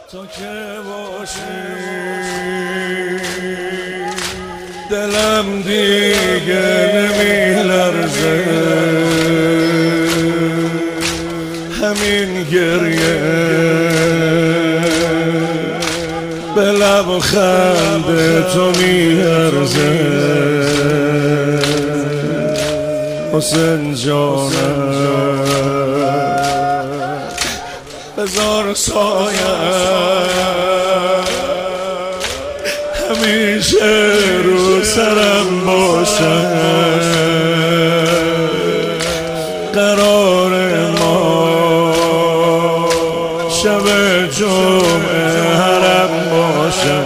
تو که باشی دلم دیگه نمیلرزه، همین گریه به لبخند تو میارزه. حسین جانم بذار سایه همیشه رو سرم باشه، قرار ما شب جمعه حرم باشه.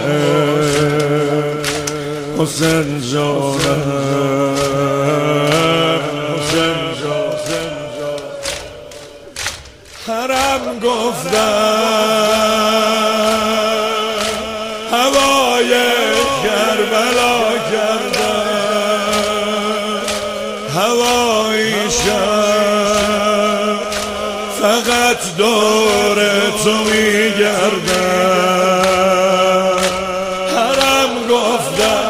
حسین جانم حرم گفتم هوای کربلا کردم، هوای شب فقط دور تو میگردم. حرم گفتم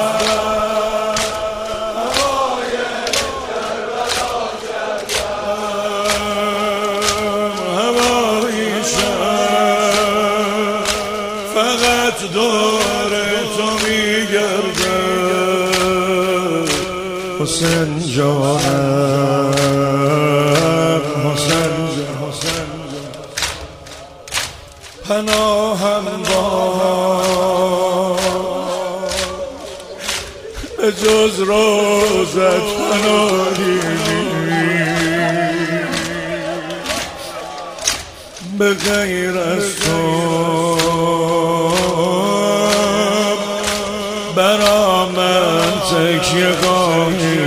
دور تو میگرده. حسین جانم حسین پناهم به جز روزت پناهی به غیر از تو برا من تکیه گاهی.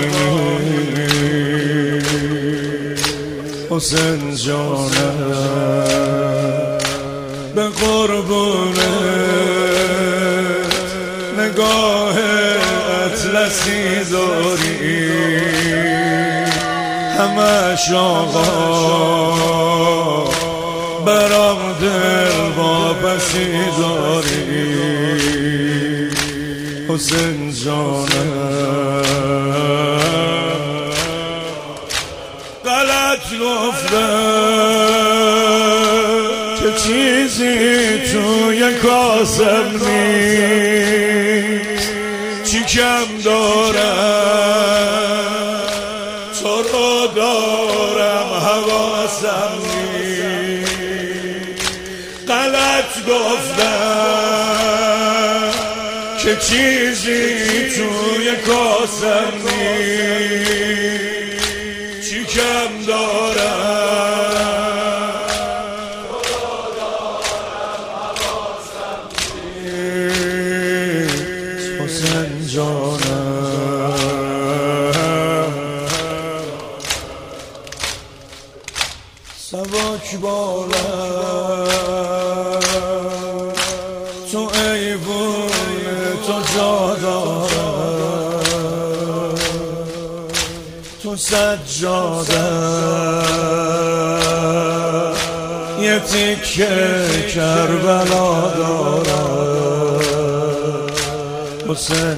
حسین جانم به قربون نگاه اطلسی داری، همش آقا برام دل واپسی داری. حسین جانم غلط گفتم که چیزی توی کاسم نیست، چی کم دارم تو رو دارم حواسم نیست. غلط گفتم که چیزی توی کاسم نیست، چی کم دارم حواسم نیست. حسین جانم سبک بالم تو ایوون تو جا دارم، تو سجاده یه تیکه کربلا دارم. حسین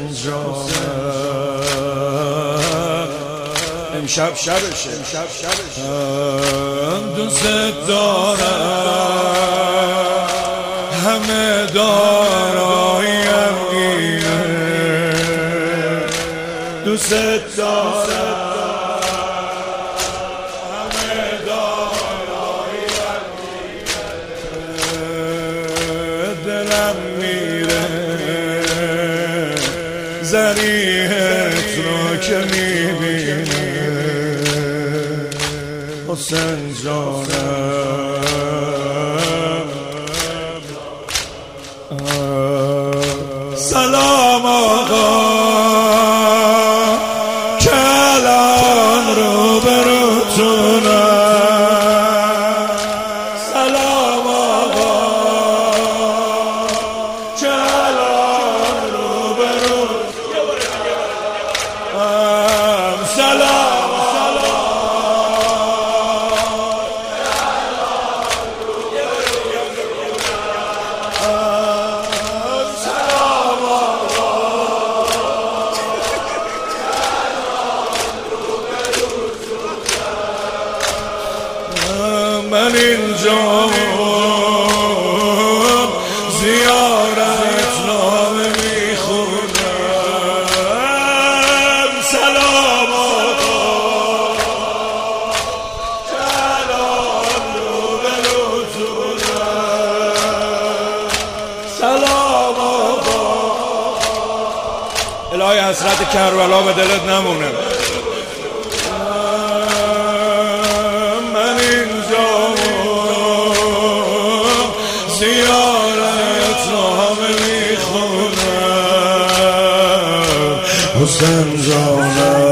جانم امشب شبشه دوست دارم، همه داراییم اینه، دوست دارم، همه داراییم اینه. دلم میره ذریحت رو که میبینه. حسین جانم سلام آقا که الان رو بروتونم. سلام آقا که الان رو بروتونم. سلام زیارت نامه میخونم سلام آقا جلال رو به لطفونم سلام آقا الهی حسرت کربلا به دلت نمونه من اینجا زیارت نامه میخونم حسین جانم